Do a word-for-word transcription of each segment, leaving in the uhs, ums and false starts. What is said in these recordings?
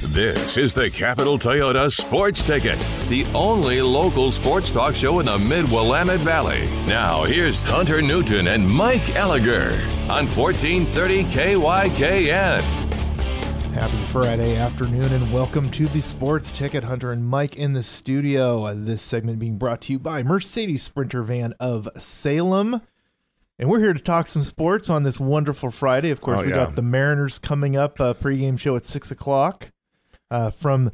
This is the Capital Toyota Sports Ticket, the only local sports talk show in the Mid-Willamette Valley. Now, here's Hunter Newton and Mike Elliger on fourteen thirty K Y K N. Happy Friday afternoon and welcome to the Sports Ticket. Hunter and Mike in the studio. Uh, this segment being brought to you by Mercedes Sprinter Van of Salem. And we're here to talk some sports on this wonderful Friday. Of course, oh, we yeah. got the Mariners coming up, a pregame show at six o'clock uh, from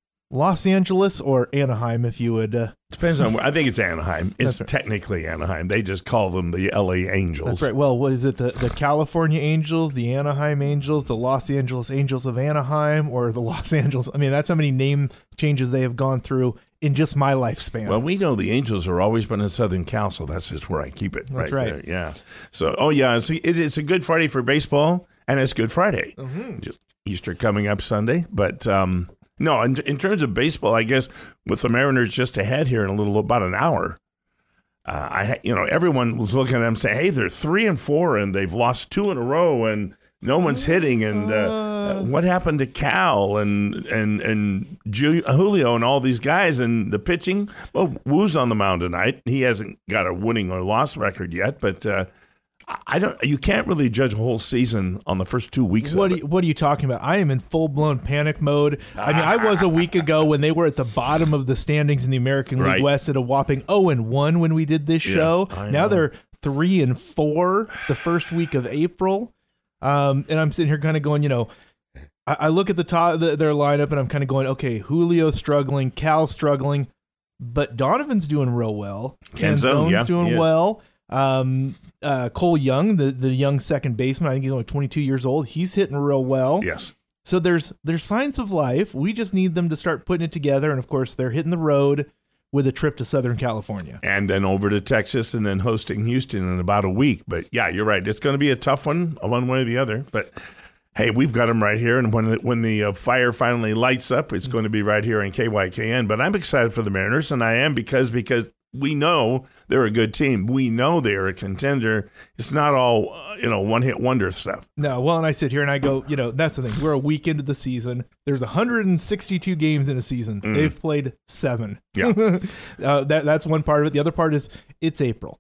Los Angeles or Anaheim, if you would. Uh, Depends on where. I think it's Anaheim. It's right. Technically Anaheim. They just call them the L A Angels. That's right. Well, what is it? The, the California Angels, the Anaheim Angels, the Los Angeles Angels of Anaheim, or the Los Angeles? I mean, that's how many name changes they have gone through in just my lifespan. Well, we know the Angels are always been in Southern Cal, so that's just where I keep it. That's right. right. There. Yeah. So, oh, yeah, it's a, it, it's a good Friday for baseball, and it's Good Friday. Mm-hmm. Just Easter coming up Sunday. But, um, no, in, in terms of baseball, I guess with the Mariners just ahead here in a little, about an hour, uh, I, you know, everyone was looking at them saying, hey, they're three and four, and they've lost two in a row, and no one's hitting, and uh, uh, what happened to Cal and and and Julio and all these guys and the pitching? Well, Woo's on the mound tonight. He hasn't got a winning or loss record yet, but uh, I don't. You can't really judge a whole season on the first two weeks. What of are you, what are you talking about? I am in full blown panic mode. I mean, I was a week ago when they were at the bottom of the standings in the American League right. West at a whopping oh and one when we did this show. Yeah, now they're three and four the first week of April. Um, and I'm sitting here kind of going, you know, I, I look at the top the, their lineup and I'm kind of going, okay, Julio's struggling, Cal's struggling, but Donovan's doing real well. Canzone's yeah, doing yes. well. Um, uh, Cole Young, the, the young second baseman, I think he's only twenty-two years old. He's hitting real well. Yes. So there's there's signs of life. We just need them to start putting it together. And of course, they're hitting the road with a trip to Southern California. And then over to Texas and then hosting Houston in about a week. But, yeah, you're right. It's going to be a tough one, one way or the other. But, hey, we've got them right here. And when the, when the uh, fire finally lights up, it's going to be right here in K Y K N. But I'm excited for the Mariners, and I am because because we know they're a good team. We know they're a contender. It's not all, uh, you know, one-hit wonder stuff. No, well, and I sit here and I go, you know, that's the thing. We're a week into the season. There's one hundred sixty-two games in a season. Mm. They've played seven. Yeah. uh, that That's one part of it. The other part is it's April.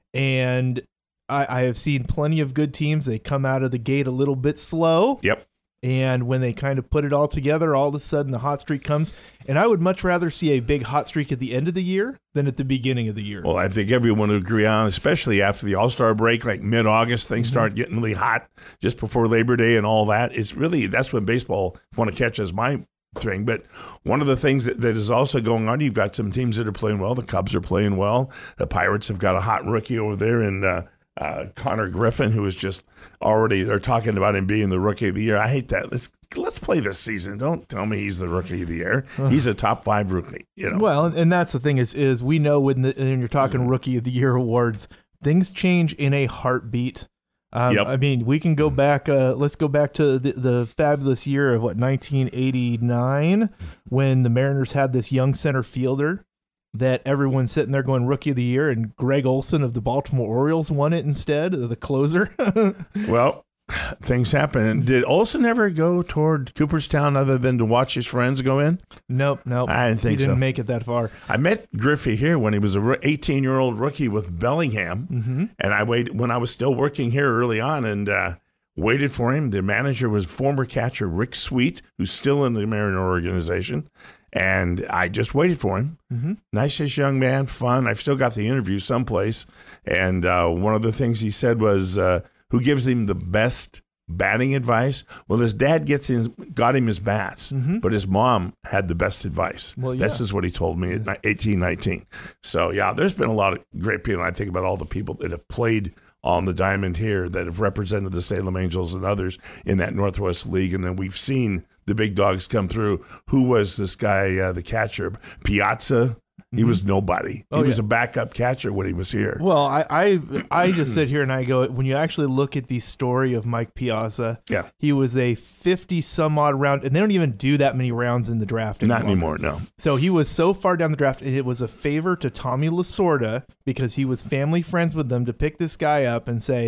And I, I have seen plenty of good teams. They come out of the gate a little bit slow. Yep. And when they kind of put it all together, all of a sudden the hot streak comes. And I would much rather see a big hot streak at the end of the year than at the beginning of the year. Well, I think everyone would agree on, especially after the All-Star break, like mid-August, things mm-hmm. start getting really hot just before Labor Day and all that. It's really, that's when baseball want to catch as my thing. But one of the things that, that is also going on, you've got some teams that are playing well. The Cubs are playing well. The Pirates have got a hot rookie over there in uh, uh, Connor Griffin, who is just already, they're talking about him being the rookie of the year. I hate that. Let's let's play this season. Don't tell me he's the rookie of the year. He's a top five rookie. You know. Well, and that's the thing is is we know when, the, when you're talking mm-hmm. rookie of the year awards, things change in a heartbeat. Um, yep. I mean, we can go back. Uh, let's go back to the, the fabulous year of what nineteen eighty-nine when the Mariners had this young center fielder that everyone's sitting there going rookie of the year, and Greg Olson of the Baltimore Orioles won it instead, the closer. Well, things happen. Did Olson ever go toward Cooperstown other than to watch his friends go in? Nope, nope. I didn't think he didn't so. make it that far. I met Griffey here when he was a eighteen-year-old rookie with Bellingham, mm-hmm. and I waited when I was still working here early on, and uh, waited for him. The manager was former catcher Rick Sweet, who's still in the Mariner organization. And I just waited for him. Mm-hmm. Nicest young man, fun. I've still got the interview someplace. And uh, one of the things he said was, uh, who gives him the best batting advice? Well, his dad gets his, got him his bats, mm-hmm. but his mom had the best advice. Well, yeah. This is what he told me at eighteen, nineteen. So, yeah, there's been a lot of great people. I think about all the people that have played on the diamond here that have represented the Salem Angels and others in that Northwest League. And then we've seen the big dogs come through. Who was this guy, uh, the catcher? Piazza. He was nobody. Oh, he was yeah. a backup catcher when he was here. Well, I, I I just sit here and I go, when you actually look at the story of Mike Piazza, yeah. he was a fifty-some-odd round, and they don't even do that many rounds in the draft anymore. Not anymore, no. So he was so far down the draft, it was a favor to Tommy Lasorda because he was family friends with them to pick this guy up and say,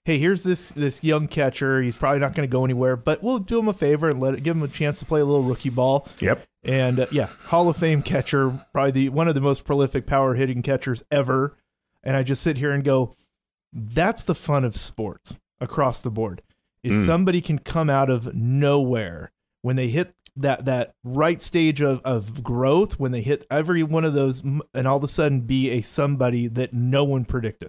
hey, here's this this young catcher. He's probably not going to go anywhere, but we'll do him a favor and let it, give him a chance to play a little rookie ball. Yep. And uh, yeah, Hall of Fame catcher, probably the one of the most prolific power hitting catchers ever. And I just sit here and go, that's the fun of sports across the board. Is mm. somebody can come out of nowhere when they hit that that right stage of, of growth, when they hit every one of those, and all of a sudden be a somebody that no one predicted.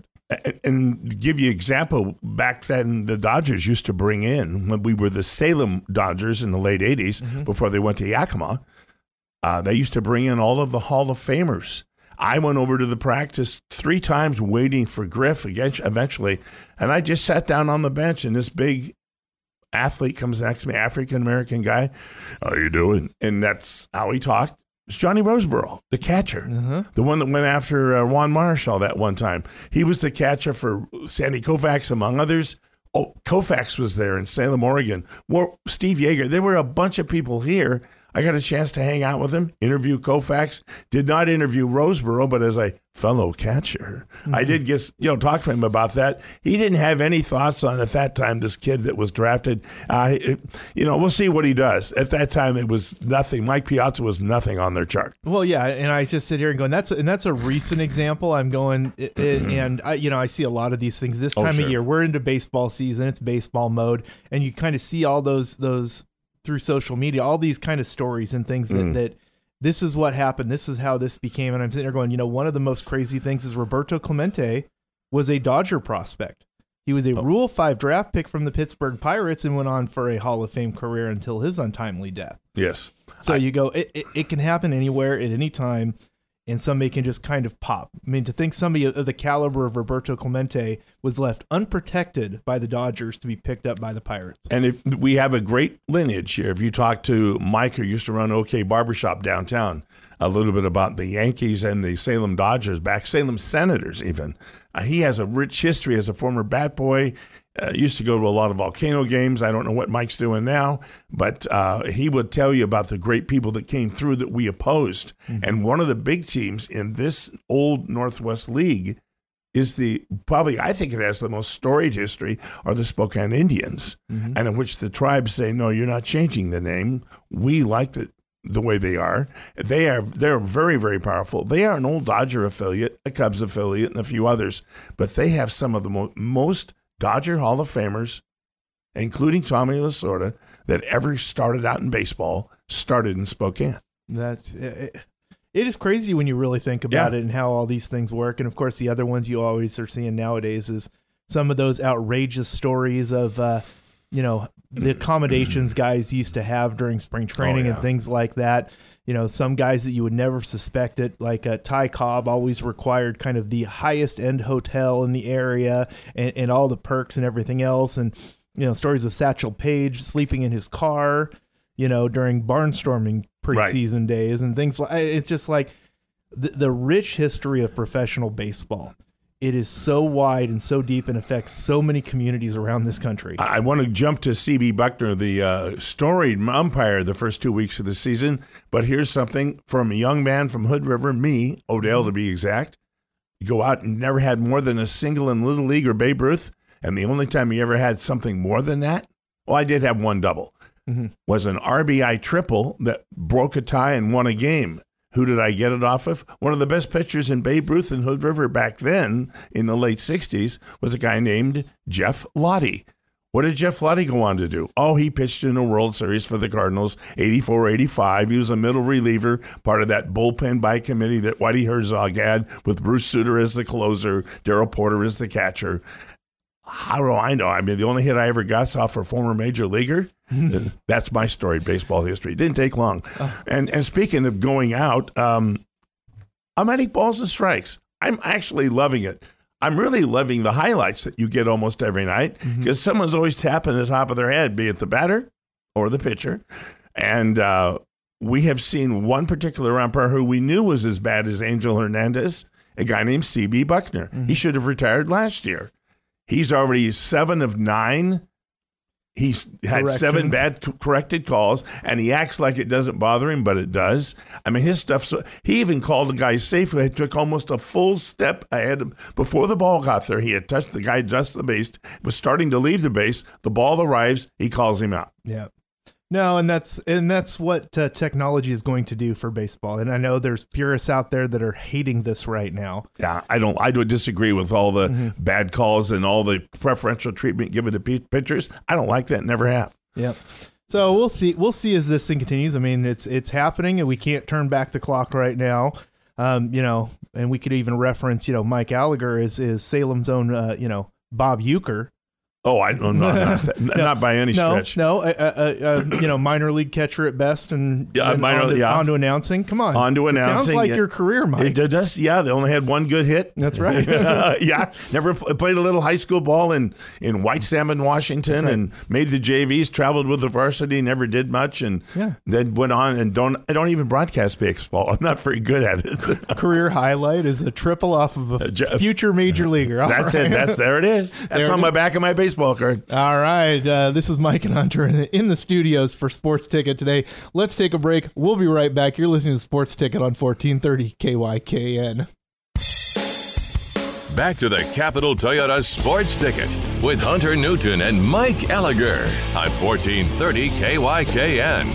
And to give you an example, back then the Dodgers used to bring in, when we were the Salem Dodgers in the late eighties, mm-hmm. before they went to Yakima, uh, they used to bring in all of the Hall of Famers. I went over to the practice three times waiting for Griff eventually, and I just sat down on the bench, and this big athlete comes next to me, African-American guy. How you doing? And that's how he talked. It's Johnny Roseboro, the catcher, mm-hmm. the one that went after uh, Juan Marshall that one time. He was the catcher for Sandy Koufax, among others. Oh, Koufax was there in Salem, Oregon. Well, Steve Yeager. There were a bunch of people here. I got a chance to hang out with him, interview Koufax. Did not interview Roseboro, but as a fellow catcher, mm-hmm. I did get, you know, talk to him about that. He didn't have any thoughts on, at that time, this kid that was drafted. Uh, it, you know, we'll see what he does. At that time, it was nothing. Mike Piazza was nothing on their chart. Well, yeah, and I just sit here and go, and that's and that's a recent example. I'm going, it, it, and I, you know, I see a lot of these things this time oh, sure. of year. We're into baseball season. It's baseball mode, and you kind of see all those those. through social media, all these kind of stories and things that, mm. that this is what happened. This is how this became. And I'm sitting there going, you know, one of the most crazy things is Roberto Clemente was a Dodger prospect. He was a oh. Rule five draft pick from the Pittsburgh Pirates and went on for a Hall of Fame career until his untimely death. Yes. So I, you go, it, it, it can happen anywhere at any time. And somebody can just kind of pop. I mean, to think somebody of the caliber of Roberto Clemente was left unprotected by the Dodgers to be picked up by the Pirates. And if, we have a great lineage here. If you talk to Mike, who used to run OK Barbershop downtown, a little bit about the Yankees and the Salem Dodgers, back Salem Senators even. Uh, he has a rich history as a former bat boy. Uh, used to go to a lot of Volcano games. I don't know what Mike's doing now, but uh, he would tell you about the great people that came through that we opposed. Mm-hmm. And one of the big teams in this old Northwest League is the, probably I think it has the most storied history, are the Spokane Indians, mm-hmm. and in which the tribes say, no, you're not changing the name. We like it the way they are. They are they're very, very powerful. They are an old Dodger affiliate, a Cubs affiliate, and a few others, but they have some of the mo- most Dodger Hall of Famers, including Tommy Lasorda, that ever started out in baseball, started in Spokane. That's it, it is crazy when you really think about yeah. it and how all these things work. And of course, the other ones you always are seeing nowadays is some of those outrageous stories of, uh, you know, the accommodations guys used to have during spring training oh, yeah. and things like that. You know, some guys that you would never suspect it, like uh, Ty Cobb always required kind of the highest end hotel in the area and, and all the perks and everything else. And, you know, stories of Satchel Paige sleeping in his car, you know, during barnstorming preseason right. days and things like it's just like the, the rich history of professional baseball. It is so wide and so deep and affects so many communities around this country. I want to jump to C B Buckner, the uh, storied umpire the first two weeks of the season. But here's something from a young man from Hood River, me, Odell to be exact. You go out and never had more than a single in Little League or Babe Ruth. And the only time he ever had something more than that, well, I did have one double, mm-hmm. was an R B I triple that broke a tie and won a game. Who did I get it off of? One of the best pitchers in Babe Ruth and Hood River back then in the late sixties was a guy named Jeff Lottie. What did Jeff Lottie go on to do? Oh, he pitched in a World Series for the Cardinals, eighty-four eighty-five. He was a middle reliever, part of that bullpen by committee that Whitey Herzog had with Bruce Sutter as the closer, Darrell Porter as the catcher. How do I know? I mean, the only hit I ever got saw for a former major leaguer. That's my story, baseball history. It didn't take long. Oh. And and speaking of going out, um, I'm at eight balls and strikes. I'm actually loving it. I'm really loving the highlights that you get almost every night because mm-hmm. someone's always tapping the top of their head, be it the batter or the pitcher. And uh, we have seen one particular umpire who we knew was as bad as Angel Hernandez, a guy named C B Buckner. Mm-hmm. He should have retired last year. He's already seven of nine He's had seven bad co- corrected calls, and he acts like it doesn't bother him, but it does. I mean, his stuff. So, he even called a guy safe who had took almost a full step ahead of, before the ball got there. He had touched the guy just the base, was starting to leave the base. The ball arrives. He calls him out. Yeah. No, and that's and that's what uh, technology is going to do for baseball. And I know there's purists out there that are hating this right now. Yeah, I don't. I would disagree with all the Mm-hmm. bad calls and all the preferential treatment given to p- pitchers. I don't like that. Never have. Yep. So we'll see. We'll see as this thing continues. I mean, it's it's happening, and we can't turn back the clock right now. Um, you know, and we could even reference, you know, Mike Gallagher is is Salem's own, uh, you know, Bob Uecker. Oh, I no, no, not, no, not by any no, stretch. No, uh, uh, uh, you know, minor league catcher at best, and, Yeah, and minor- on, to, yeah. on to announcing. Come on, On to It sounds announcing, like yeah. your career, Mike. It does. Yeah, they only had one good hit. That's right. Yeah, never pl- played a little high school ball in, in White Salmon, Washington, right. and made the J Vs. Traveled with the varsity, never did much, and Yeah. then went on and don't. I don't even broadcast baseball. I'm not very good at it. Career highlight is a triple off of a j- future major leaguer. All That's right. it. That's there it is. That's There on it my is. back of my baseball card. All right. Uh, this is Mike and Hunter in the, in the studios for Sports Ticket today. Let's take a break. We'll be right back. You're listening to Sports Ticket on fourteen thirty K Y K N. Back to the Capital Toyota Sports Ticket with Hunter Newton and Mike Elliger on fourteen thirty K Y K N.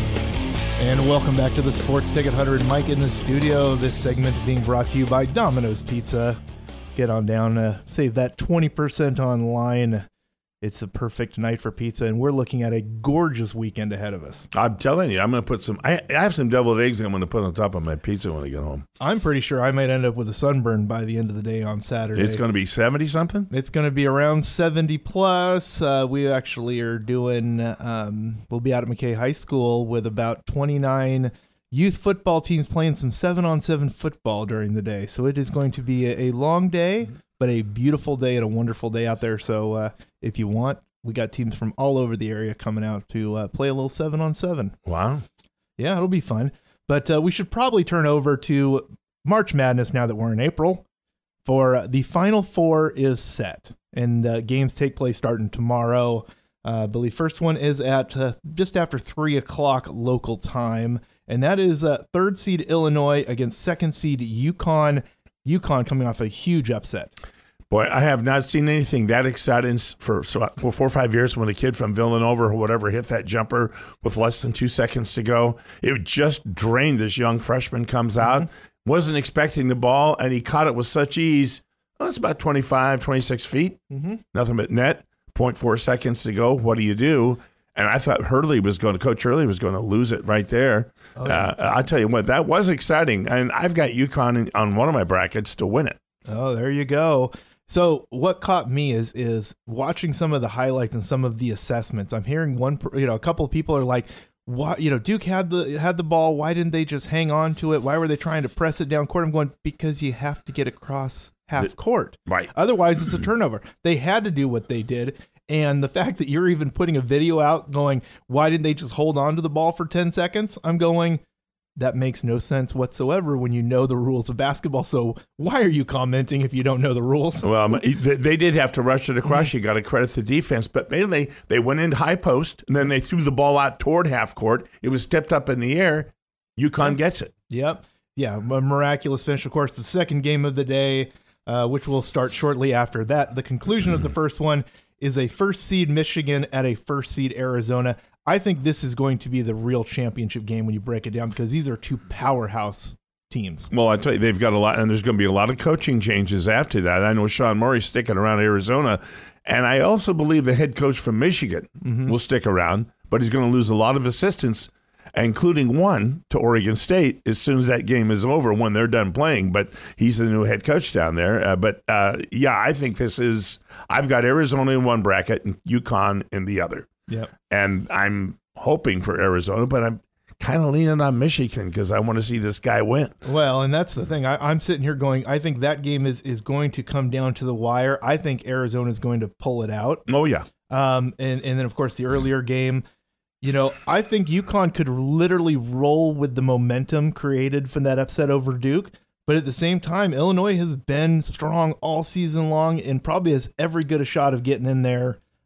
And welcome back to the Sports Ticket. Hunter and Mike in the studio. This segment being brought to you by Domino's Pizza. Get on down, uh, save that twenty percent online. It's a perfect night for pizza, and we're looking at a gorgeous weekend ahead of us. I'm telling you, I'm going to put some. I, I have some deviled eggs I'm going to put on top of my pizza when I get home. I'm pretty sure I might end up with a sunburn by the end of the day on Saturday. It's going to be seventy something. It's going to be around seventy plus. Uh, we actually are doing, um, we'll be out at McKay High School with about twenty-nine youth football teams playing some seven on seven football during the day. So it is going to be a, a long day, but a beautiful day and a wonderful day out there. So uh, if you want, we got teams from all over the area coming out to uh, play a little seven on seven. Wow. Yeah, it'll be fun. But uh, we should probably turn over to March Madness now that we're in April. For uh, the Final Four is set, and uh, games take place starting tomorrow. Uh, I believe first one is at uh, just after three o'clock local time, and that is uh, third seed Illinois against second seed UConn. UConn coming off a huge upset. Boy, I have not seen anything that exciting for so, well, four or five years when a kid from Villanova or whatever hit that jumper with less than two seconds to go. It just drained this young freshman, comes out, mm-hmm. wasn't expecting the ball, and he caught it with such ease. Well, it's about twenty-five, twenty-six feet, mm-hmm. nothing but net, zero point four seconds to go. What do you do? And I thought Hurley was going to, Coach Hurley was going to lose it right there. Oh, yeah. uh, I'll tell you what, that was exciting. And I've got UConn in, on one of my brackets to win it. Oh, there you go. So what caught me is is watching some of the highlights and some of the assessments. I'm hearing one, you know, a couple of people are like, "Why, you know, Duke had the had the ball. Why didn't they just hang on to it? Why were they trying to press it down court?" I'm going, because you have to get across half court, right? Otherwise, it's a turnover. They had to do what they did, and the fact that you're even putting a video out going, "Why didn't they just hold on to the ball for ten seconds?" I'm going, that makes no sense whatsoever when you know the rules of basketball. So why are you commenting if you don't know the rules? Well, they did have to rush it across. You got to credit the defense. But mainly, they, they went into high post, and then they threw the ball out toward half court. It was tipped up in the air. UConn gets it. Yep. Yeah, a miraculous finish. Of course, the second game of the day, uh, which will start shortly after that. The conclusion of the first one is a first seed Michigan at a first seed Arizona. I think this is going to be the real championship game when you break it down, because these are two powerhouse teams. Well, I tell you, they've got a lot, and there's going to be a lot of coaching changes after that. I know Sean Murray's sticking around Arizona, and I also believe the head coach from Michigan mm-hmm. will stick around, but he's going to lose a lot of assistants, including one to Oregon State as soon as that game is over when they're done playing. But he's the new head coach down there. Uh, but, uh, yeah, I think this is – I've got Arizona in one bracket and UConn in the other. Yep. And I'm hoping for Arizona, but I'm kind of leaning on Michigan because I want to see this guy win. Well, and that's the thing. I, I'm sitting here going, I think that game is, is going to come down to the wire. I think Arizona is going to pull it out. Oh, yeah. Um, and, and then, of course, the earlier game, you know, I think UConn could literally roll with the momentum created from that upset over Duke. But at the same time, Illinois has been strong all season long and probably has every good a shot of getting in there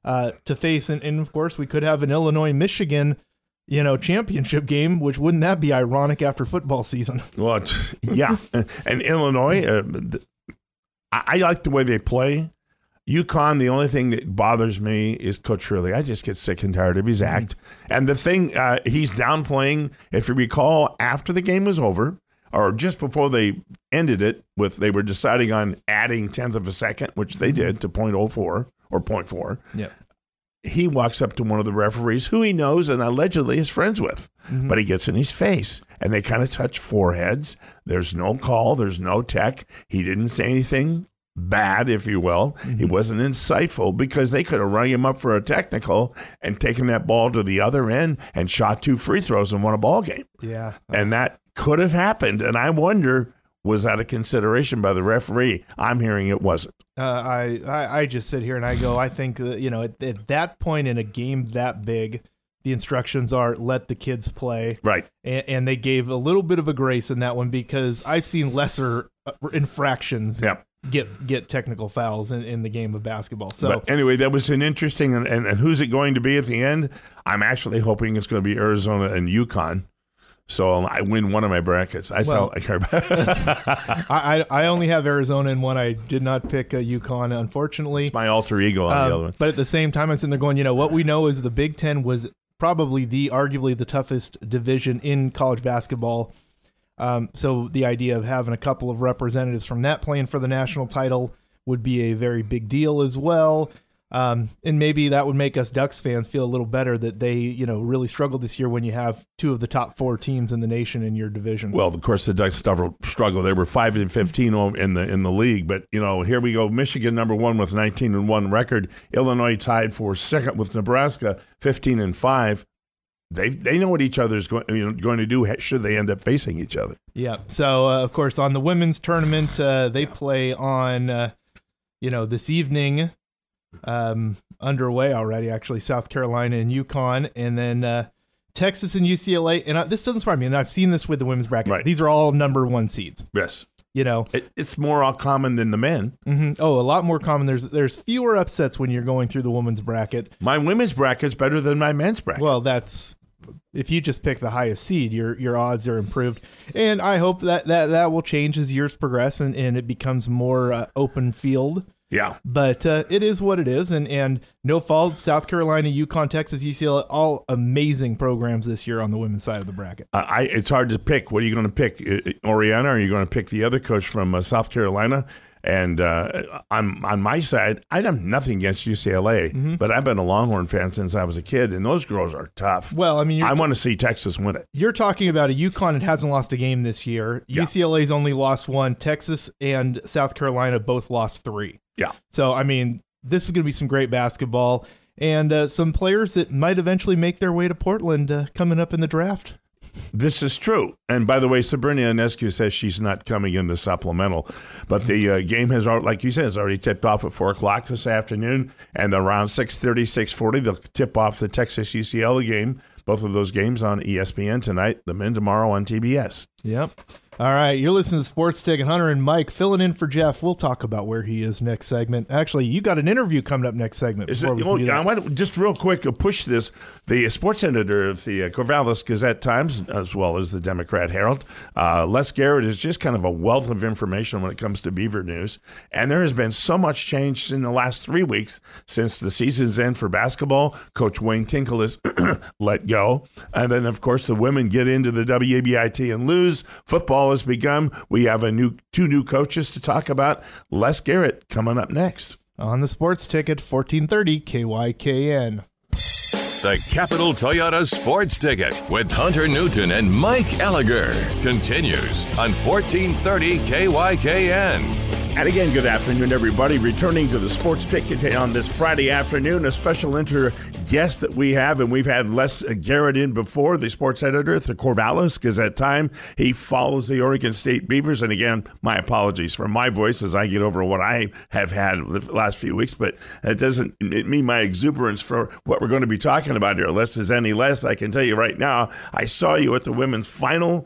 uh, to face. And, and, of course, we could have an Illinois-Michigan, you know, championship game, which wouldn't that be ironic after football season? Well, it's, yeah. And Illinois, uh, I, I like the way they play. UConn, the only thing that bothers me is Coach Hurley. I just get sick and tired of his act. And the thing, uh, he's downplaying, if you recall, after the game was over, or just before they ended it, with they were deciding on adding tenth of a second, which they did, to point oh four or point four. Yeah. He walks up to one of the referees who he knows and allegedly is friends with, mm-hmm. but he gets in his face, and they kind of touch foreheads. There's no call. There's no tech. He didn't say anything bad, if you will. Mm-hmm. He wasn't insightful, because they could have rung him up for a technical and taken that ball to the other end and shot two free throws and won a ball game. Yeah. And that could have happened. And I wonder, was that a consideration by the referee? I'm hearing it wasn't. Uh, I, I, I just sit here and I go, I think, uh, you know, at, at that point in a game that big, the instructions are let the kids play. Right. And, and they gave a little bit of a grace in that one, because I've seen lesser infractions Yep. get get technical fouls in, in the game of basketball. So But anyway, that was an interesting, and, and, and who's it going to be at the end? I'm actually hoping it's going to be Arizona and UConn. So I win one of my brackets. I well, sell. I, I only have Arizona in one. I did not pick uh, UConn, unfortunately. It's my alter ego on um, the other one. But at the same time, I'm sitting there going, you know, what we know is the Big Ten was probably the arguably the toughest division in college basketball. Um, so the idea of having a couple of representatives from that playing for the national title would be a very big deal as well. Um, and maybe that would make us Ducks fans feel a little better that they, you know, really struggled this year when you have two of the top four teams in the nation in your division. Well, of course, the Ducks struggled. They were five and fifteen in the in the league, but you know, here we go. Michigan number one with nineteen and one record. Illinois tied for second with Nebraska, fifteen and five. They they know what each other's going you know, going to do should they end up facing each other. Yeah. So uh, of course, on the women's tournament, uh, they play on, uh, you know, this evening. Um, underway already, actually, South Carolina and UConn, and then uh, Texas and U C L A. And I, this doesn't surprise me, and I've seen this with the women's bracket. Right. These are all number one seeds. Yes. You know, it, it's more all common than the men. Mm-hmm. Oh, a lot more common. There's there's fewer upsets when you're going through the women's bracket. My women's bracket's better than my men's bracket. Well, that's if you just pick the highest seed, your your odds are improved. And I hope that that, that will change as years progress and, and it becomes more uh, open field. Yeah. But uh, it is what it is. And, and no fault, South Carolina, UConn, Texas, U C L A, all amazing programs this year on the women's side of the bracket. Uh, I It's hard to pick. What are you going to pick? Oriana, or are you going to pick the other coach from uh, South Carolina? And uh, on, on my side, I have nothing against U C L A, mm-hmm. but I've been a Longhorn fan since I was a kid, and those girls are tough. Well, I mean, I want to see Texas win it. You're talking about a UConn that hasn't lost a game this year. Yeah. U C L A's only lost one. Texas and South Carolina both lost three. Yeah. So, I mean, this is going to be some great basketball and uh, some players that might eventually make their way to Portland uh, coming up in the draft. This is true. And by the way, Sabrina Ionescu says she's not coming in the supplemental. But the uh, game has, like you said, has already tipped off at four o'clock this afternoon. And around six thirty, six forty, they'll tip off the Texas U C L A game. Both of those games on E S P N tonight, the men tomorrow on T B S. Yep. All right, you're listening to Sports Ticket. Hunter and Mike filling in for Jeff. We'll talk about where he is next segment. Actually, you got an interview coming up next segment. Is it, oh, I want to just real quick uh, push this. The sports editor of the uh, Corvallis Gazette Times, as well as the Democrat Herald, uh, Les Garrett, is just kind of a wealth of information when it comes to Beaver news. And there has been so much change in the last three weeks since the season's end for basketball. Coach Wayne Tinkle is let go. And then, of course, the women get into the W A B I T and lose. Football has begun. We have a new two new coaches to talk about. Les Garrett coming up next. On the Sports Ticket, fourteen thirty K Y K N. The Capital Toyota Sports Ticket with Hunter Newton and Mike Elliger continues on fourteen thirty K Y K N. And again, good afternoon, everybody. Returning to the Sports Ticket on this Friday afternoon, a special inter guest that we have, and we've had Les Garrett in before, the sports editor at the Corvallis Gazette Time. He follows the Oregon State Beavers. And again, my apologies for my voice as I get over what I have had the last few weeks, but it doesn't mean my exuberance for what we're going to be talking about here, Les, is any less. I can tell you right now, I saw you at the women's final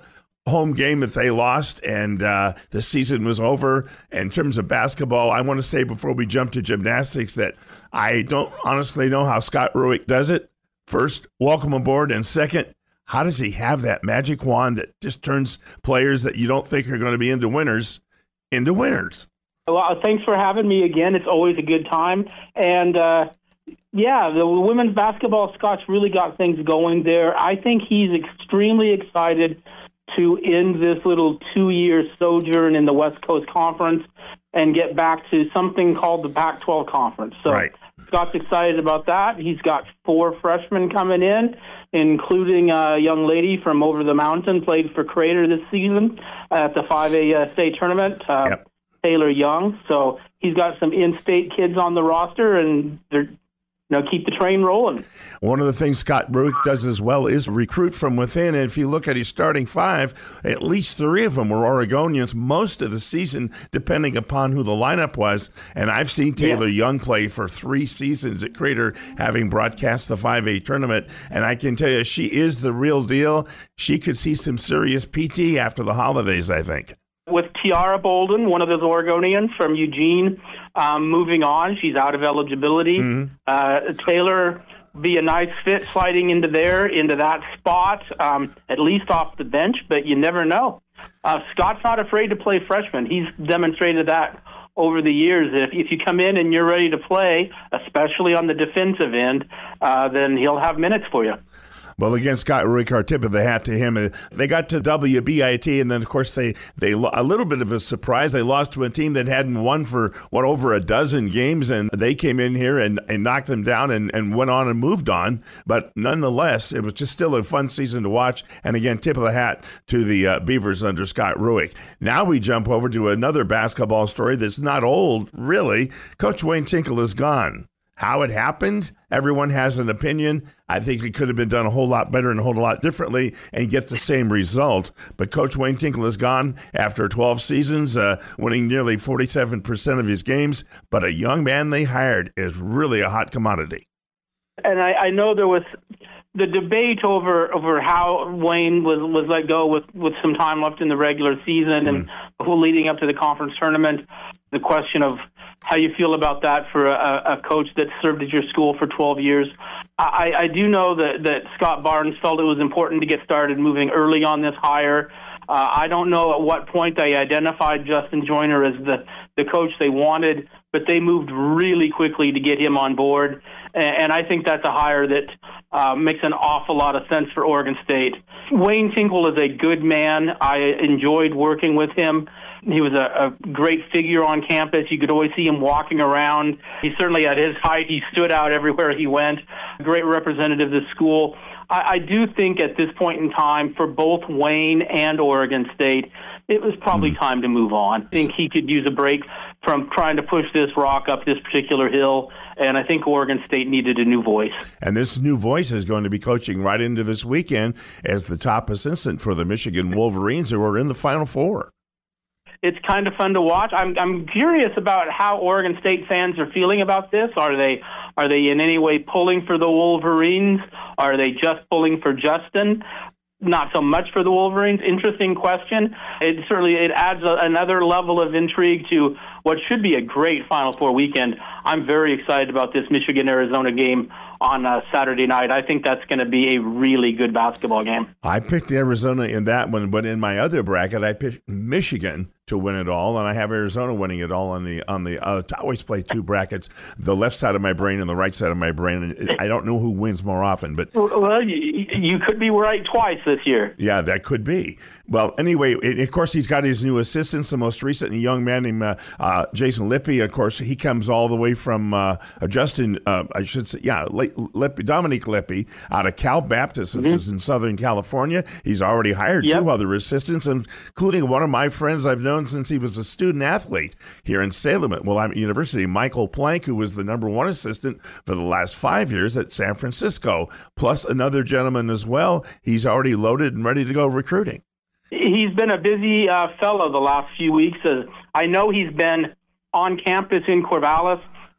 home game that they lost and uh, the season was over. In terms of basketball, I want to say before we jump to gymnastics that I don't honestly know how Scott Rueck does it. First, welcome aboard. And second, how does he have that magic wand that just turns players that you don't think are going to be into winners into winners? Well, thanks for having me again. It's always a good time. And, uh, yeah, the women's basketball, Scott's really got things going there. I think he's extremely excited to end this little two-year sojourn in the West Coast Conference and get back to something called the Pac twelve Conference. So right. Scott's excited about that. He's got four freshmen coming in, including a young lady from over the mountain, played for Crater this season at the five A uh, state tournament, uh, yep. Taylor Young. So he's got some in-state kids on the roster, and they're You know, keep the train rolling. One of the things Scott Rueck does as well is recruit from within. And if you look at his starting five, at least three of them were Oregonians most of the season, depending upon who the lineup was. And I've seen Taylor yeah. Young play for three seasons at Crater, having broadcast the five A tournament. And I can tell you, she is the real deal. She could see some serious P T after the holidays, I think. With Tiara Bolden, one of those Oregonians from Eugene, um, moving on. She's out of eligibility. Mm-hmm. Uh, Taylor be a nice fit sliding into there, into that spot, um, at least off the bench, but you never know. Uh, Scott's not afraid to play freshmen. He's demonstrated that over the years. If, if you come in and you're ready to play, especially on the defensive end, uh, then he'll have minutes for you. Well, again, Scott Rueck, our tip of the hat to him. They got to W B I T, and then, of course, they, they a little bit of a surprise. They lost to a team that hadn't won for, what, over a dozen games, and they came in here and, and knocked them down and, and went on and moved on. But nonetheless, it was just still a fun season to watch. And, again, tip of the hat to the uh, Beavers under Scott Rueck. Now we jump over to another basketball story that's not old, really. Coach Wayne Tinkle is gone. How it happened, everyone has an opinion. I think it could have been done a whole lot better and a whole lot differently and get the same result. But Coach Wayne Tinkle is gone after twelve seasons, uh, winning nearly forty-seven percent of his games. But a young man they hired is really a hot commodity. And I, I know there was the debate over over how Wayne was, was let go with, with some time left in the regular season mm. and leading up to the conference tournament. The question of how you feel about that for a, a coach that served at your school for twelve years. I, I do know that, that Scott Barnes felt it was important to get started moving early on this hire. Uh, I don't know at what point they identified Justin Joyner as the, the coach they wanted, but they moved really quickly to get him on board. And, and I think that's a hire that uh, makes an awful lot of sense for Oregon State. Wayne Tinkle is a good man. I enjoyed working with him. He was a, a great figure on campus. You could always see him walking around. He certainly, at his height, he stood out everywhere he went. A great representative of the school. I, I do think at this point in time, for both Wayne and Oregon State, it was probably mm. time to move on. I think he could use a break from trying to push this rock up this particular hill, and I think Oregon State needed a new voice. And this new voice is going to be coaching right into this weekend as the top assistant for the Michigan Wolverines, who are in the Final Four. It's kind of fun to watch. I'm I'm curious about how Oregon State fans are feeling about this. Are they are they in any way pulling for the Wolverines? Are they just pulling for Justin? Not so much for the Wolverines. Interesting question. It certainly it adds a, another level of intrigue to what should be a great Final Four weekend. I'm very excited about this Michigan-Arizona game on uh, Saturday night. I think that's going to be a really good basketball game. I picked Arizona in that one, but in my other bracket, I picked Michigan to win it all, and I have Arizona winning it all on the on the. Uh, I always play two brackets: the left side of my brain and the right side of my brain. And I don't know who wins more often, but well, you, you could be right twice this year. Yeah, that could be. Well, anyway, it, of course, he's got his new assistants. The most recent young man named uh, uh, Jason Lippy. Of course, he comes all the way from uh, Justin. Uh, I should say, yeah, Lippy, Dominique Lippy out of Cal Baptist. This mm-hmm. is in Southern California. He's already hired yep. two other assistants, including one of my friends I've known since he was a student athlete here in Salem at Willamette University, Michael Plank, who was the number one assistant for the last five years at San Francisco, plus another gentleman as well. He's already loaded and ready to go recruiting. He's been a busy uh, fellow the last few weeks. Uh, I know he's been on campus in Corvallis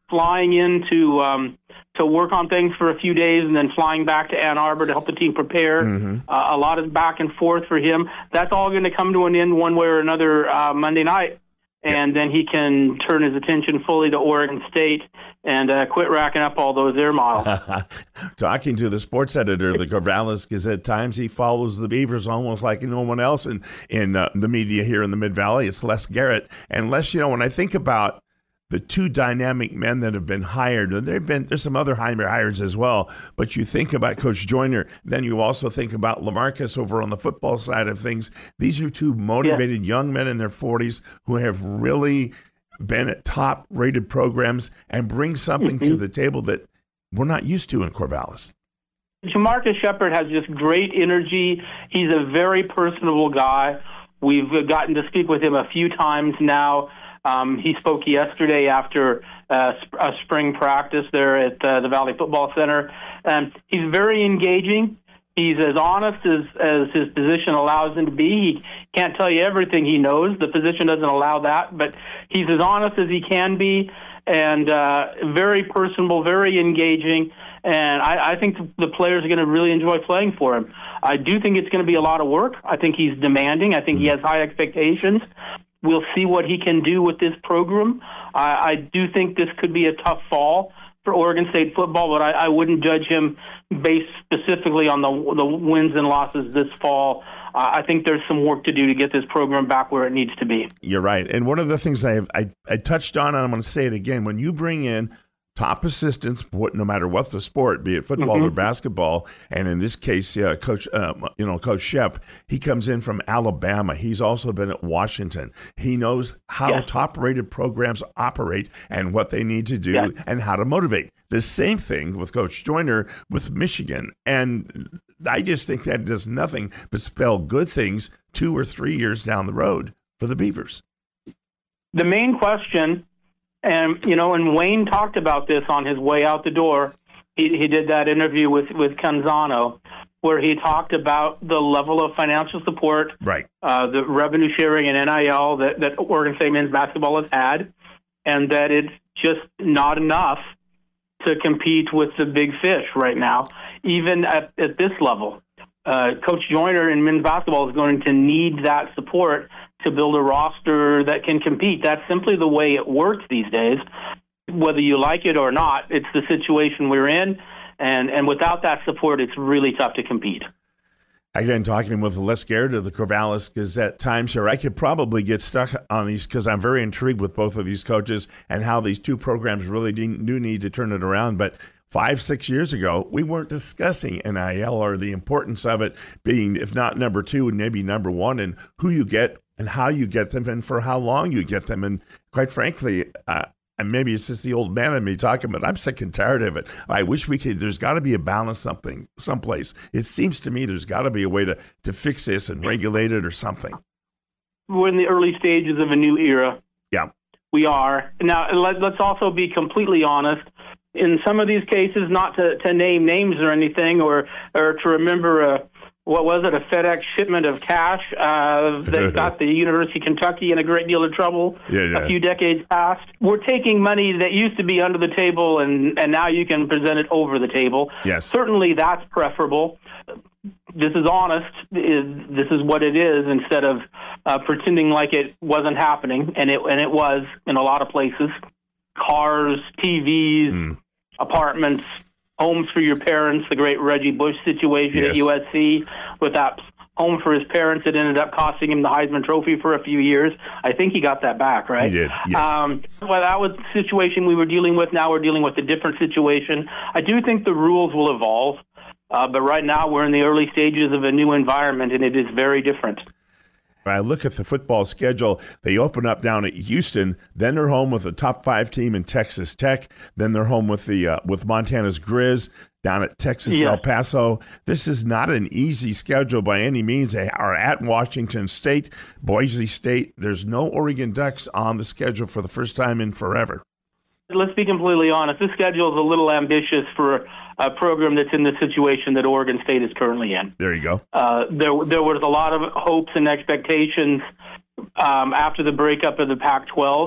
flying in to um, to work on things for a few days and then flying back to Ann Arbor to help the team prepare. Mm-hmm. Uh, a lot of back and forth for him. That's all going to come to an end one way or another uh, Monday night. And then he can turn his attention fully to Oregon State and uh, quit racking up all those air miles. Talking to the sports editor of the Corvallis Gazette-Times, he follows the Beavers almost like no one else in, in uh, the media here in the Mid-Valley. It's Les Garrett. And Les, you know, when I think about the two dynamic men that have been hired, and there've been there's some other hires as well, but you think about Coach Joyner, then you also think about LaMarcus over on the football side of things. These are two motivated yeah. young men in their forties who have really been at top-rated programs and bring something mm-hmm. to the table that we're not used to in Corvallis. Jamarcus Shepard has just great energy. He's a very personable guy. We've gotten to speak with him a few times now. Um, he spoke yesterday after uh, sp- a spring practice there at uh, the Valley Football Center. Um, he's very engaging. He's as honest as, as his position allows him to be. He can't tell you everything he knows. The position doesn't allow that, but he's as honest as he can be, and uh, very personable, very engaging. And I, I think the players are going to really enjoy playing for him. I do think it's going to be a lot of work. I think he's demanding. I think he has high expectations. We'll see what he can do with this program. I, I do think this could be a tough fall for Oregon State football, but I, I wouldn't judge him based specifically on the the wins and losses this fall. Uh, I think there's some work to do to get this program back where it needs to be. You're right. And one of the things I, have, I, I touched on, and I'm going to say it again, when you bring in top assistants, no matter what the sport, be it football mm-hmm. or basketball, and in this case, uh, Coach, uh, you know, Coach Shep, he comes in from Alabama. He's also been at Washington. He knows how yes. top-rated programs operate and what they need to do yes. and how to motivate. The same thing with Coach Joyner with Michigan, and I just think that does nothing but spell good things two or three years down the road for the Beavers. The main question. And, you know, and Wayne talked about this on his way out the door. He, he did that interview with, with Canzano, where he talked about the level of financial support, right? Uh, the revenue sharing and N I L that, that Oregon State men's basketball has had, and that it's just not enough to compete with the big fish right now, even at, at this level. Uh, Coach Joyner in men's basketball is going to need that support to build a roster that can compete. That's simply the way it works these days. Whether you like it or not, it's the situation we're in, and, and without that support, it's really tough to compete. Again, talking with Les Garrett of the Corvallis Gazette-Times here, I could probably get stuck on these because I'm very intrigued with both of these coaches and how these two programs really do need to turn it around. But Five, six years ago, we weren't discussing N I L or the importance of it being, if not number two, maybe number one, and who you get and how you get them and for how long you get them. And quite frankly, uh, and maybe it's just the old man in me talking, but I'm sick and tired of it. I wish we could, there's got to be a balance something, someplace. It seems to me there's got to be a way to, to fix this and regulate it or something. We're in the early stages of a new era. Yeah. We are. Now, let, let's also be completely honest. In some of these cases, not to, to name names or anything, or or to remember a, what was it, a FedEx shipment of cash uh, that got the University of Kentucky in a great deal of trouble yeah, yeah. a few decades past. We're taking money that used to be under the table, and, and now you can present it over the table. Yes. Certainly that's preferable. This is honest. This is what it is, instead of uh, pretending like it wasn't happening, and it and it was in a lot of places. Cars, T Vs, mm. apartments, homes for your parents, the great Reggie Bush situation yes. at U S C with that home for his parents that ended up costing him the Heisman Trophy for a few years. I think he got that back, right? He did, yes. Um, well, that was the situation we were dealing with. Now we're dealing with a different situation. I do think the rules will evolve, uh, but right now we're in the early stages of a new environment, and it is very different. I look at the football schedule. They open up down at Houston, then they're home with a top five team in Texas Tech. Then they're home with the uh, with Montana's Grizz down at Texas yeah. El Paso. This is not an easy schedule by any means. They are at Washington State, Boise State. There's no Oregon Ducks on the schedule for the first time in forever. Let's be completely honest. This schedule is a little ambitious for a program that's in the situation that Oregon State is currently in. There you go. Uh, there, there was a lot of hopes and expectations um, after the breakup of the Pac twelve.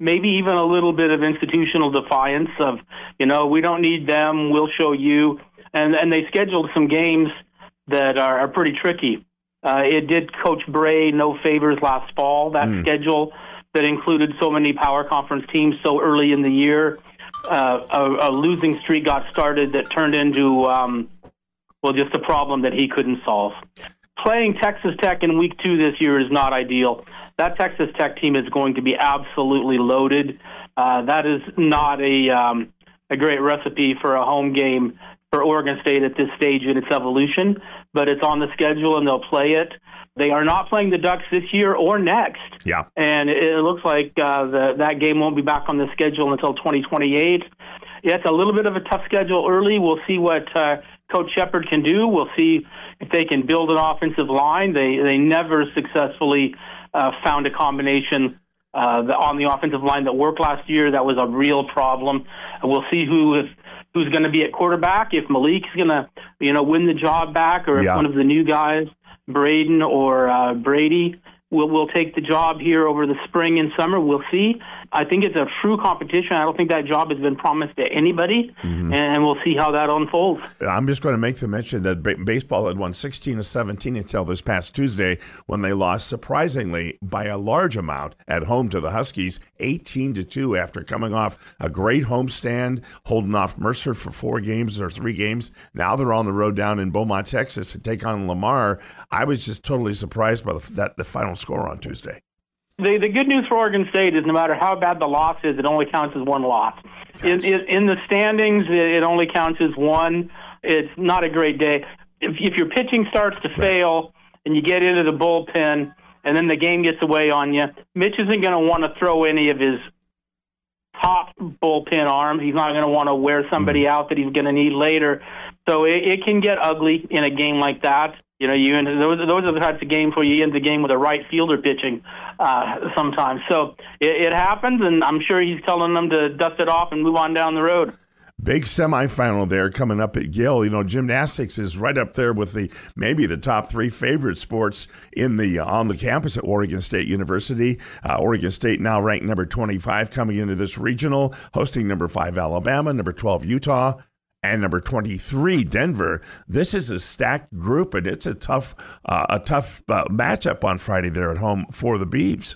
maybe even a little bit of institutional defiance of, you know, we don't need them, we'll show you. And and they scheduled some games that are, are pretty tricky. Uh, it did Coach Bray no favors last fall, that mm. schedule that included so many power conference teams so early in the year. Uh, a, a losing streak got started that turned into, um, well, just a problem that he couldn't solve. Playing Texas Tech in week two this year is not ideal. That Texas Tech team is going to be absolutely loaded. Uh, that is not a um, a great recipe for a home game for Oregon State at this stage in its evolution, but it's on the schedule and they'll play it. They are not playing the Ducks this year or next. Yeah. And it looks like uh, the, that game won't be back on the schedule until twenty twenty-eight. It's a little bit of a tough schedule early. We'll see what uh, Coach Shepard can do. We'll see if they can build an offensive line. They they never successfully uh, found a combination uh, the, on the offensive line that worked last year. That was a real problem. We'll see who is who's going to be at quarterback, if Malik's going to, you know, win the job back, or if yeah. one of the new guys, Braden or uh, Brady, will will take the job here over the spring and summer. We'll see. I think it's a true competition. I don't think that job has been promised to anybody, mm-hmm. and we'll see how that unfolds. I'm just going to make the mention that b- baseball had won sixteen to seventeen until this past Tuesday when they lost, surprisingly, by a large amount at home to the Huskies, eighteen to two, after coming off a great homestand, holding off Mercer for four games or three games. Now they're on the road down in Beaumont, Texas to take on Lamar. I was just totally surprised by the, that the final score on Tuesday. The, the good news for Oregon State is no matter how bad the loss is, it only counts as one loss. In, in, in the standings, it, it only counts as one. It's not a great day. If, if your pitching starts to fail and you get into the bullpen and then the game gets away on you, Mitch isn't going to want to throw any of his top bullpen arms. He's not going to want to wear somebody mm-hmm. out that he's going to need later. So it, it can get ugly in a game like that. You know, you and those those are the types of games where you end the game with a right fielder pitching uh, sometimes. So it, it happens, and I'm sure he's telling them to dust it off and move on down the road. Big semifinal there coming up at Gill. You know, gymnastics is right up there with the maybe the top three favorite sports in the uh, on the campus at Oregon State University. Uh, Oregon State now ranked number twenty-five coming into this regional, hosting number five Alabama, number twelve Utah, and number twenty-three, Denver. This is a stacked group, and it's a tough, uh, a tough uh, matchup on Friday there at home for the Beavs.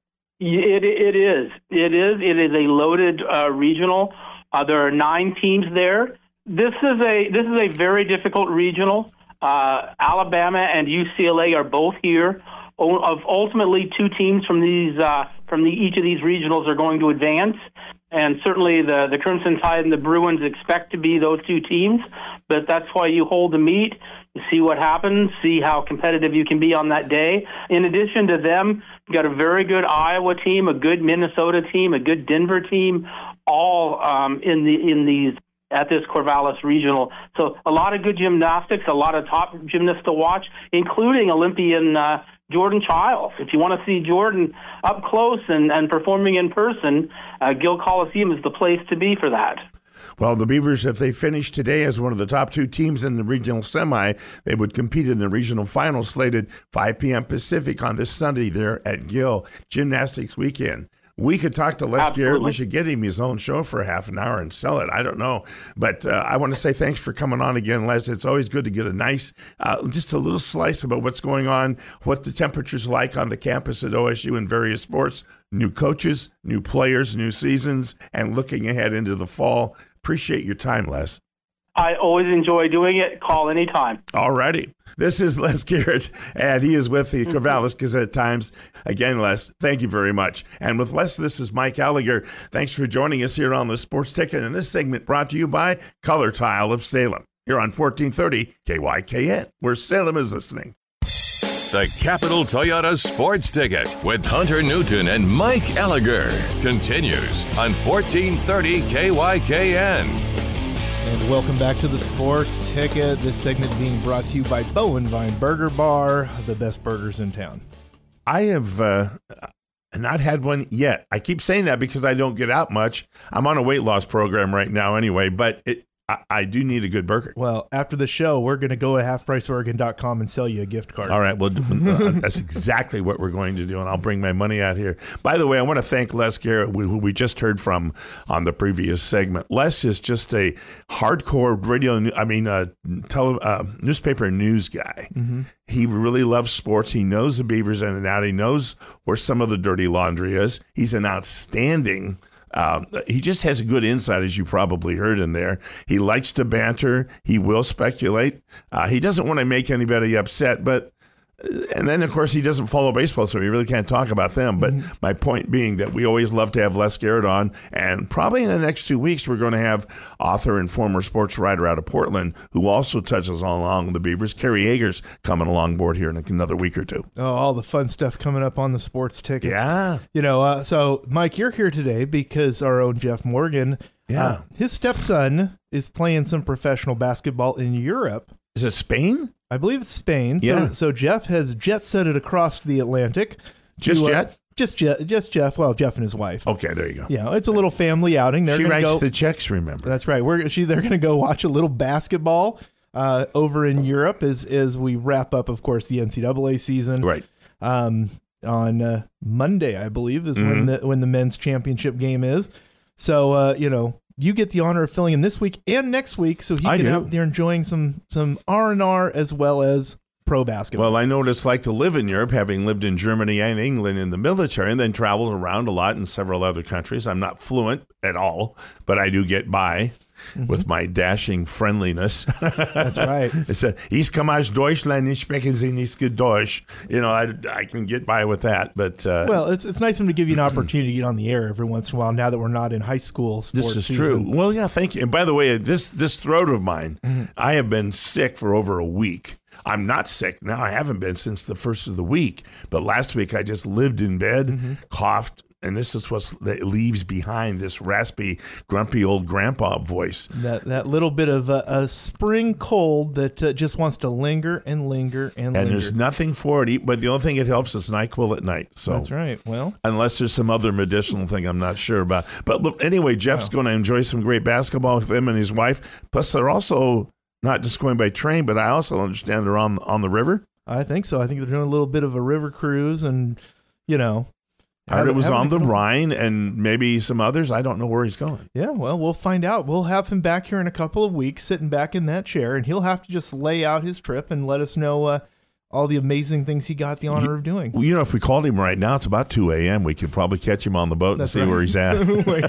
It it is, it is, it is a loaded uh, regional. Uh, there are nine teams there. This is a this is a very difficult regional. Uh, Alabama and U C L A are both here. O- of ultimately, two teams from these uh, from the, each of these regionals are going to advance. And certainly the, the Crimson Tide and the Bruins expect to be those two teams, but that's why you hold the meet, you see what happens, see how competitive you can be on that day. In addition to them, you've got a very good Iowa team, a good Minnesota team, a good Denver team, all um, in the in these at this Corvallis Regional. So a lot of good gymnastics, a lot of top gymnasts to watch, including Olympian uh, Jordan Childs. If you want to see Jordan up close and, and performing in person, uh, Gill Coliseum is the place to be for that. Well, the Beavers, if they finish today as one of the top two teams in the regional semi, they would compete in the regional final slated five p.m. Pacific on this Sunday there at Gill. Gymnastics weekend. We could talk to Les Absolutely. Garrett. We should get him his own show for half an hour and sell it. I don't know. But uh, I want to say thanks for coming on again, Les. It's always good to get a nice, uh, just a little slice about what's going on, what the temperature's like on the campus at O S U in various sports, new coaches, new players, new seasons, and looking ahead into the fall. Appreciate your time, Les. I always enjoy doing it. Call anytime. All righty. This is Les Garrett, and he is with the Corvallis Gazette-Times. Again, Les, thank you very much. And with Les, this is Mike Gallagher. Thanks for joining us here on the Sports Ticket. And this segment brought to you by Color Tile of Salem, here on fourteen thirty K Y K N, where Salem is listening. The Capital Toyota Sports Ticket with Hunter Newton and Mike Gallagher continues on fourteen thirty K Y K N. And welcome back to the Sports Ticket. This segment being brought to you by Bowen Vine Burger Bar, the best burgers in town. I have uh, not had one yet. I keep saying that because I don't get out much. I'm on a weight loss program right now anyway, but it, I, I do need a good burger. Well, after the show, we're going to go to half price oregon dot com and sell you a gift card. All right. Well, uh, that's exactly what we're going to do, and I'll bring my money out here. By the way, I want to thank Les Garrett, who we just heard from on the previous segment. Les is just a hardcore radio, I mean, uh, tele, uh, newspaper news guy. Mm-hmm. He really loves sports. He knows the Beavers in and out. He knows where some of the dirty laundry is. He's an outstanding Um, he just has a good insight, as you probably heard in there. He likes to banter. He will speculate. Uh, he doesn't want to make anybody upset, but and then, of course, he doesn't follow baseball, so he really can't talk about them. But mm-hmm. my point being that we always love to have Les Garrett on, and probably in the next two weeks we're going to have author and former sports writer out of Portland who also touches on along with the Beavers, Kerry Eggers, coming along board here in another week or two. Oh, all the fun stuff coming up on the sports ticket. Yeah. You know, uh, so, Mike, you're here today because our own Jeff Morgan, yeah. uh, his stepson is playing some professional basketball in Europe. Is it Spain? I believe it's Spain. Yeah. So, so Jeff has jet set it across the Atlantic. Just to, Jet? Uh, just Jeff. Just Jeff. Well, Jeff and his wife. Okay, there you go. Yeah, it's a little family outing. They're she gonna writes go, the checks, remember. That's right. We're she. They're going to go watch a little basketball uh, over in Europe as as we wrap up, of course, the N C double A season. Right. Um, on uh, Monday, I believe, is mm-hmm. when the when the men's championship game is. So uh, you know. You get the honor of filling in this week and next week, so he I can do. out there enjoying some some R and R as well as pro basketball. Well, I know what it's like to live in Europe, having lived in Germany and England in the military, and then traveled around a lot in several other countries. I'm not fluent at all, but I do get by mm-hmm. with my dashing friendliness. That's right. It's a, ich komme aus Deutschland, ich spreche Sie nicht gut Deutsch. You know, I, I can get by with that, but uh, well, it's it's nice of him to give you an opportunity to get on the air every once in a while. Now that we're not in high school sports this is season. true. Well, yeah, thank you. And by the way, this this throat of mine, mm-hmm. I have been sick for over a week. I'm not sick now. I haven't been since the first of the week, but last week I just lived in bed, mm-hmm. coughed. And this is what leaves behind this raspy, grumpy old grandpa voice. That that little bit of a, a spring cold that uh, just wants to linger and linger and, and linger. And there's nothing for it, but the only thing it helps is NyQuil at night. So that's right. Well, unless there's some other medicinal thing I'm not sure about. But look, anyway, Jeff's wow. going to enjoy some great basketball with him and his wife. Plus, they're also not just going by train, but I also understand they're on on the river. I think so. I think they're doing a little bit of a river cruise, and you know. I heard it was on the Rhine and maybe some others. I don't know where he's going. Yeah, well, we'll find out. We'll have him back here in a couple of weeks, sitting back in that chair, and he'll have to just lay out his trip and let us know uh, all the amazing things he got the honor you, of doing. Well, you know, if we called him right now, it's about two a.m. We could probably catch him on the boat That's and see right. where he's at.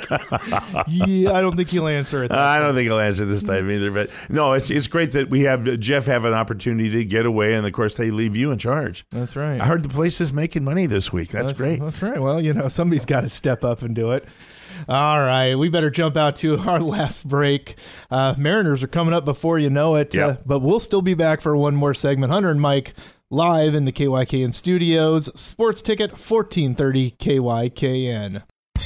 Yeah, I don't think he'll answer it. Uh, I don't think he'll answer this time either. But no, it's it's great that we have Jeff have an opportunity to get away, and of course they leave you in charge. That's right. I heard the place is making money this week. That's, that's great. That's right. Well, you know, somebody's got to step up and do it. All right, we better jump out to our last break. Uh, Mariners are coming up before you know it, yep. uh, but we'll still be back for one more segment. Hunter and Mike live in the K Y K N studios. Sports Ticket, fourteen thirty K Y K N.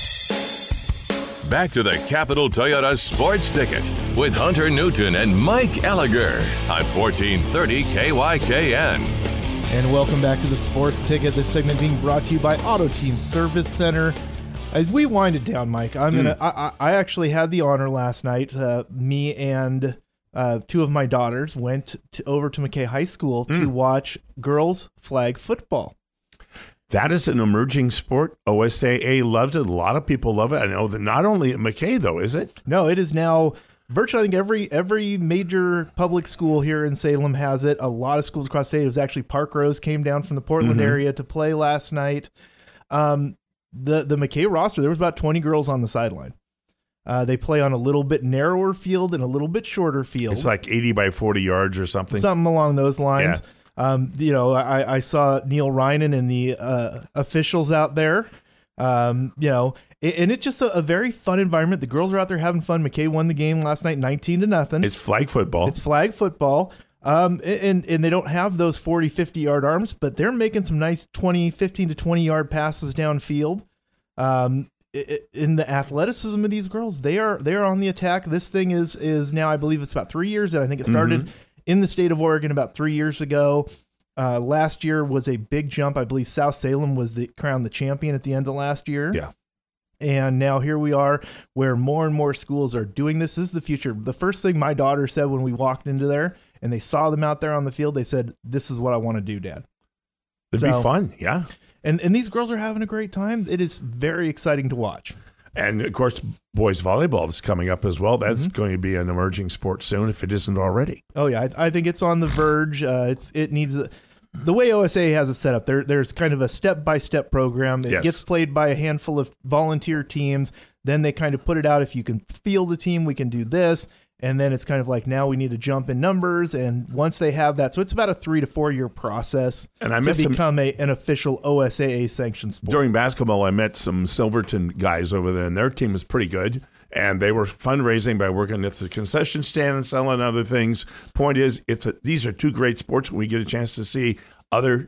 Back to the Capital Toyota Sports Ticket with Hunter Newton and Mike Elliger on fourteen thirty K Y K N. And welcome back to the Sports Ticket. This segment being brought to you by Auto Team Service Center. As we wind it down, Mike, I'm gonna. Mm. I, I actually had the honor last night. Uh, me and uh, two of my daughters went to, over to McKay High School mm. to watch girls flag football. That is an emerging sport. O S A A loved it. A lot of people love it. I know that not only at McKay, though, is it? No, it is now virtually, I think, every every major public school here in Salem has it. A lot of schools across the state. It was actually Park Rose came down from the Portland mm-hmm. area to play last night. Um, the, the McKay roster, there was about twenty girls on the sideline. Uh, they play on a little bit narrower field and a little bit shorter field. It's like eighty by forty yards or something. Something along those lines. Yeah. Um, you know, I, I saw Neil Reinen and the uh, officials out there, um, you know, and it's just a, a very fun environment. The girls are out there having fun. McKay won the game last night, nineteen to nothing. It's flag football. It's flag football. Um, and, and they don't have those forty, fifty yard arms, but they're making some nice twenty, fifteen to twenty yard passes downfield. Um, in the athleticism of these girls, they are, they are on the attack. This thing is, is now, I believe it's about three years. And I think it started mm-hmm. in the state of Oregon about three years ago. Uh, last year was a big jump. I believe South Salem was the crowned the champion at the end of last year. Yeah. And now here we are where more and more schools are doing this. This is the future. The first thing my daughter said when we walked into there and they saw them out there on the field, they said, "This is what I want to do, Dad." It'd So- be fun, yeah. And and these girls are having a great time. It is very exciting to watch. And, of course, boys volleyball is coming up as well. That's Mm-hmm. going to be an emerging sport soon if it isn't already. Oh yeah, I, I think it's on the verge. Uh, it's it needs a, the way O S A has it set up. There there's kind of a step by step program. It Yes. gets played by a handful of volunteer teams. Then they kind of put it out. If you can field the team, we can do this. And then it's kind of like now we need to jump in numbers. And once they have that, so it's about a three to four year process And I to met some- become a, an official O S A A sanctioned sport. During basketball, I met some Silverton guys over there, and their team is pretty good. And they were fundraising by working at the concession stand and selling other things. Point is, it's a, these are two great sports. We get a chance to see other,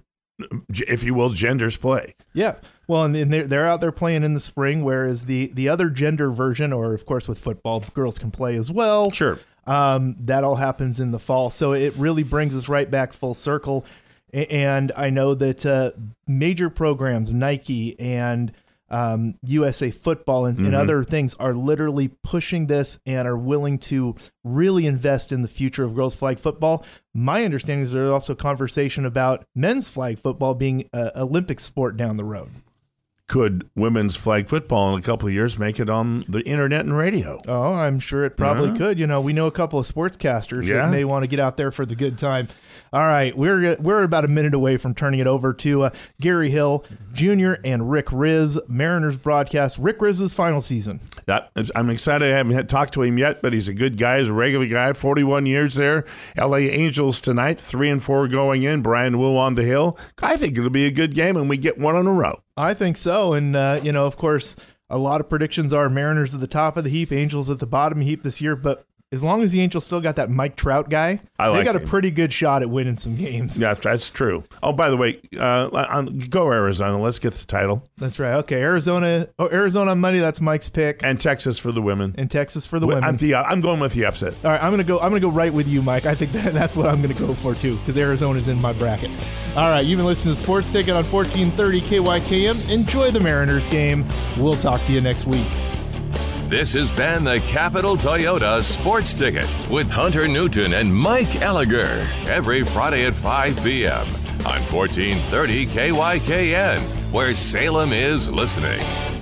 if you will, genders play. Yeah. Well, and then they're, they're out there playing in the spring, whereas the, the other gender version, or of course with football, girls can play as well. Sure. Um, that all happens in the fall. So it really brings us right back full circle. A- And I know that uh, major programs, Nike and um, U S A Football and, and other things are literally pushing this and are willing to really invest in the future of girls flag football. My understanding is there's also conversation about men's flag football being an Olympic sport down the road. Could women's flag football in a couple of years make it on the internet and radio? Oh, I'm sure it probably Yeah. could. You know, we know a couple of sportscasters Yeah. that may want to get out there for the good time. All right, we're we're about a minute away from turning it over to uh, Gary Hill Junior and Rick Riz, Mariners broadcast. Rick Riz's final season. That, I'm excited. I haven't had talked to him yet, but he's a good guy. He's a regular guy. forty-one years there. L A Angels tonight, three and four going in. Brian Wu on the hill. I think it'll be a good game, and we get one in a row. I think so. And, uh, you know, of course, a lot of predictions are Mariners at the top of the heap, Angels at the bottom of the heap this year. But as long as the Angels still got that Mike Trout guy, I they like got him. a pretty good shot at winning some games. Yeah, that's true. Oh, by the way, uh, on, go Arizona. Let's get the title. That's right. Okay, Arizona oh, Arizona on Monday, that's Mike's pick. And Texas for the women. And Texas for the I'm, women. the, I'm going with the upset. All right, I'm gonna go. I'm gonna go right with you, Mike. I think that, that's what I'm gonna go for too, because Arizona's in my bracket. All right, you've been listening to Sports Ticket on fourteen thirty K Y K M. Enjoy the Mariners game. We'll talk to you next week. This has been the Capital Toyota Sports Ticket with Hunter Newton and Mike Elliger every Friday at five p.m. on fourteen thirty K Y K N, where Salem is listening.